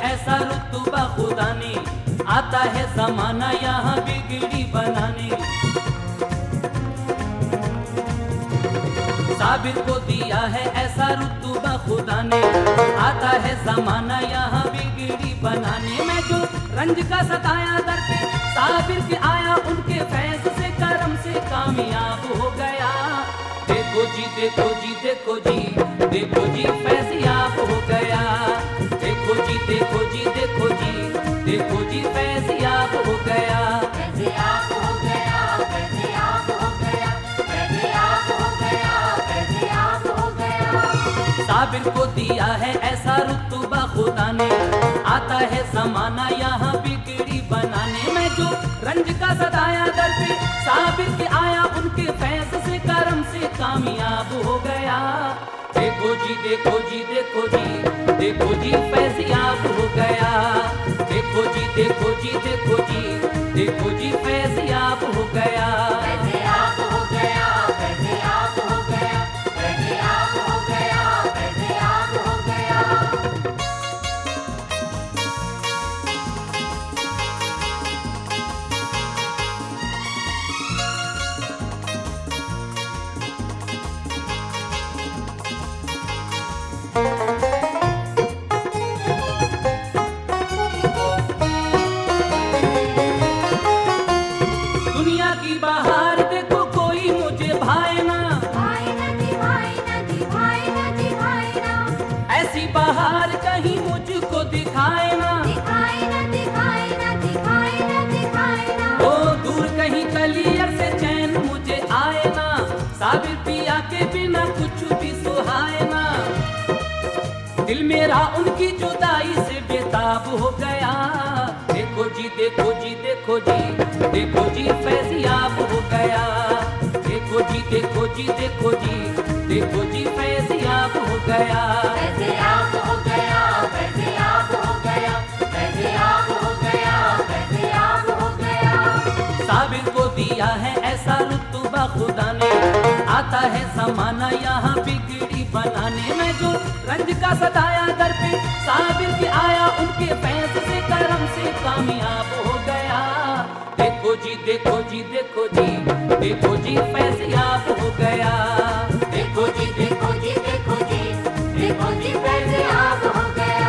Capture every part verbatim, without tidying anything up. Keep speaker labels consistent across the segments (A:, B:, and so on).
A: ऐसा रुतबा खुदा ने, आता है जमाना यहाँ बिगड़ी बनाने। साबिर को दिया है ऐसा रुतबा खुदा ने, आता है जमाना यहाँ बिगड़ी बनाने। मैं जो रंज का सताया दर पे साबिर के आया, उनके फैज से करम से कामयाब हो गया। देखो जी देखो जी देखो जी देखो जी फैज़याब हो गया। देखो जी देखो जी देखो जी देखो जी फैज़याब हो गया।
B: फैज़याब हो गया, फैज़याब हो गया, फैज़याब हो गया, फैज़याब हो गया।
A: साबिर को दिया है ऐसा रुतबा खुदा ने, आता है जमाना यहाँ बिगड़ी बनाने। मैं जो रंज का सताया दर पे साबिर के आया, उनके फैज से करम से कामयाब हो गया। देखो जी देखो जी देखो जी देखो जी फैज़याब हो गया। देखो जी देखो जी देखो जी देखो जी फैज़याब हो गया।
B: फैज़याब हो गया, फैज़याब हो गया, फैज़याब हो गया, फैज़याब हो गया।
A: दुनिया की बाहर देखो कोई मुझे भाए ना,
B: भाई ना जी, भाई ना जी, भाई ना जी, भाई ना।
A: ऐसी बाहर कहीं मुझको दिखाए ना।
B: दिखाई ना, दिखाई ना, दिखाई ना, दिखाई ना।
A: ओ दूर कहीं कलियर से चैन मुझे आए ना, साबिर पिया के बिना कुछ भी सुहाए ना। दिल मेरा उनकी जुदाई से बेताब हो गया। देखो जी देखो जी देखो जी देखो जी फैज़याब हो गया। देखो जी देखो जी देखो जी देखो जी फैज़याब हो गया।
B: फैज़याब हो गया, फैज़याब हो गया, फैज़याब हो गया, फैज़याब हो गया।
A: साबिर को दिया है ऐसा रुतबा खुदा ने, आता है जमाना यहाँ बिगड़ी बनाने। मैं जो रंज का सताया दर पे साबिर के आया, उनके फैज से करम से कामयाब हो गया। देखो जी देखो जी देखो जी देखो जी फैज़याब हो गया।
B: देखो जी देखो जी देखो जी देखो जी फैज़याब हो गया।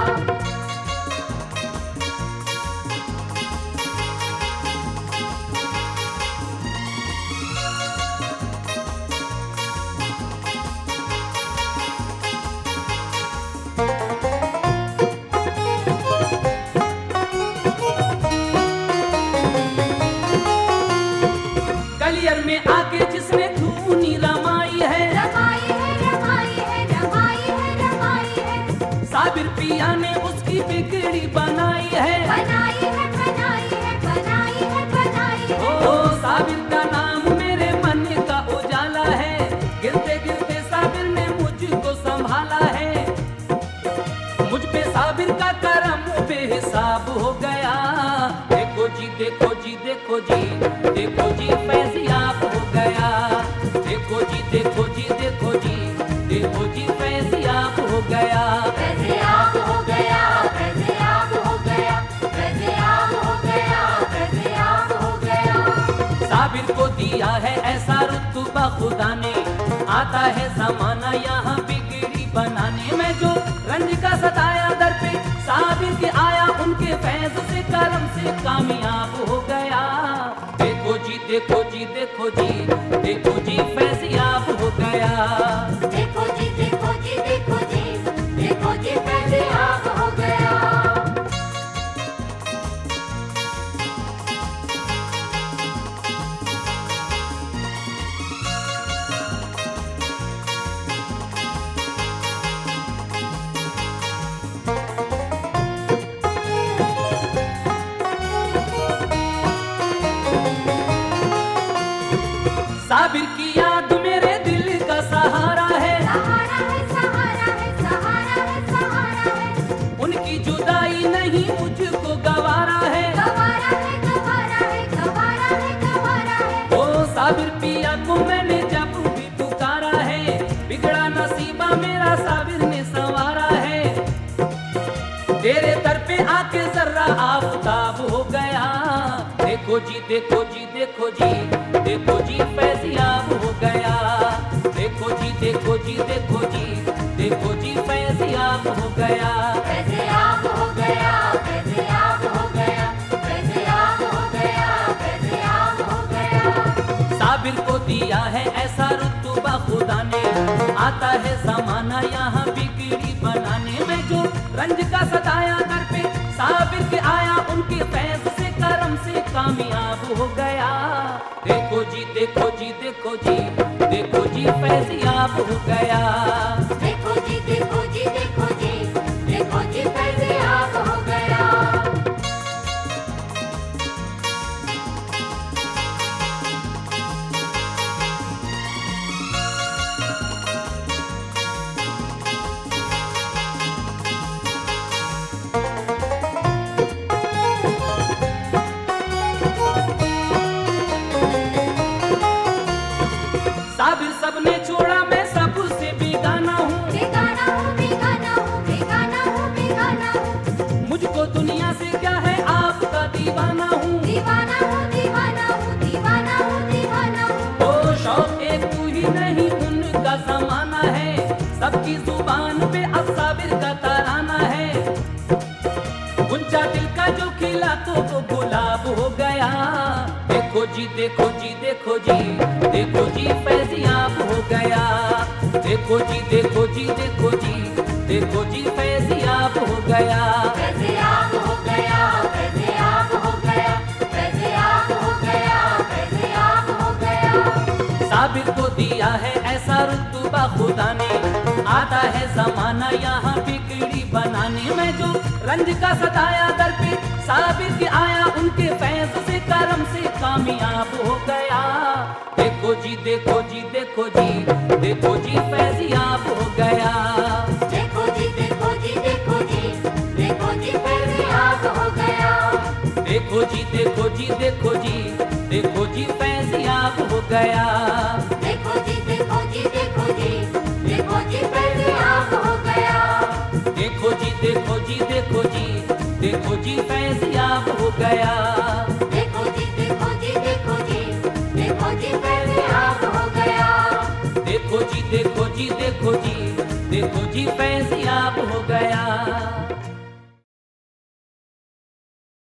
A: कलियर में आके जिसने धूनी रमाई है,
B: रमाई है, रमाई है, रमाई है, रमाई है।
A: साबिर पिया ने उसकी बिगड़ी बनाई है।
B: बनाई है, बनाई है, बनाई है, बनाई है।
A: ओ साबिर का नाम मेरे मन का उजाला है, गिरते गिरते साबिर ने मुझको संभाला है। मुझ पे साबिर का करम बेहिसाब हो गया। देखो जी देखो जी देखो जी देखो जी फैज़याब हो गया। देखो जी देखो जी देखो जी देखो जी फैज़याब हो गया।
B: फैज़याब हो गया, फैज़याब हो गया, फैज़याब हो गया, फैज़याब हो गया।
A: साबिर को दिया है ऐसा रुतबा खुदा ने, आता है जमाना यहाँ बिगड़ी बनाने। मैं जो रंज का सताया दर पे साबिर के आया, उनके फैज से करम से कामयाब हो गया। देखो जी देखो जी देखो जी देखो जी फैज़याब हो गया।
B: देखो जी देखो जी देखो जी देखो जी फैज़याब हो गया।
A: साबिर की याद मेरे दिल का सहारा है।
B: सहारा है, सहारा है, सहारा है, सहारा है।
A: उनकी जुदाई नहीं मुझको गवारा है।
B: गवारा है, गवारा है, गवारा है, गवारा है।
A: ओ साबिर पिया को मैंने जब भी पुकारा है, बिगड़ा नसीबा मेरा साबिर ने संवारा है। तेरे दर पे आके जर्रा आफताब हो गया। देखो जी देखो जी देखो जी देखो जी फैजियाब हो गया। देखो जी देखो जी देखो जी देखो जी फैजियाब हो गया।
B: फैज़याब हो गया, फैज़याब हो गया, फैज़याब हो गया, फैज़याब हो गया।
A: साबिर को दिया है ऐसा रुतबा खुदा ने, आता है जमाना यहाँ बिगड़ी बनाने में। जो रंज का सताया दर पे साबिर के आया, उनके फैज से करम से कामयाब हो गया। देखो जी देखो जी देखो जी देखो जी फैजियाब हो गया।
B: देखो जी देखो जी देखो जी देखो जी फैज़याब हो गया।
A: साबिर सबने छोड़ा, मैं सबसे बेगाना हूँ।
B: बेगाना हूँ, बेगाना हूँ, बेगाना हूँ, बेगाना हूँ।
A: मुझको दुनिया से क्या है, आपका दीवाना हूँ।
B: दीवाना हूँ, दीवाना हूँ, दीवाना हूँ, दीवाना हूँ।
A: ओ शौक एक तू ही नहीं, उनका जमाना है। सबकी जुबान पे अब साबिर का तराना है। गुंजा दिल का जो खिला तो वो गुलाब हो गया। देखो जी देखो जी देखो जी देखो जी फैजियाब हो गया। देखो जी देखो जी देखो जी देखो जी फैजियाब हो गया।
B: फैज़याब हो गया, फैज़याब हो गया, फैज़याब हो गया, फैज़याब हो गया।
A: साबिर को दिया है ऐसा रुतबा खुदा ने, आता है जमाना यहाँ बिगड़ी बनाने में। जो रंज का सताया दर पे साबिर के आया, उनके फैज से करम से कामयाब हो गया। देखो जी देखो जी देखो जी देखो जी फैजियाब हो गया।
B: देखो जी देखो जी देखो जी देखो जी फैज़याब हो गया।
A: देखो जी देखो जी देखो जी देखो जी फैजियाब हो गया।
B: देखो जी देखो जी देखो जी देखो जी फैज़याब हो गया।
A: देखो जी देखो जी देखो जी देखो जी फैजियाब हो गया।
B: देखो जी देखो जी देखो जी देखो जी फैज़याब हो गया।
A: देखो जी देखो जी देखो जी देखो जी फैजियाब हो गया।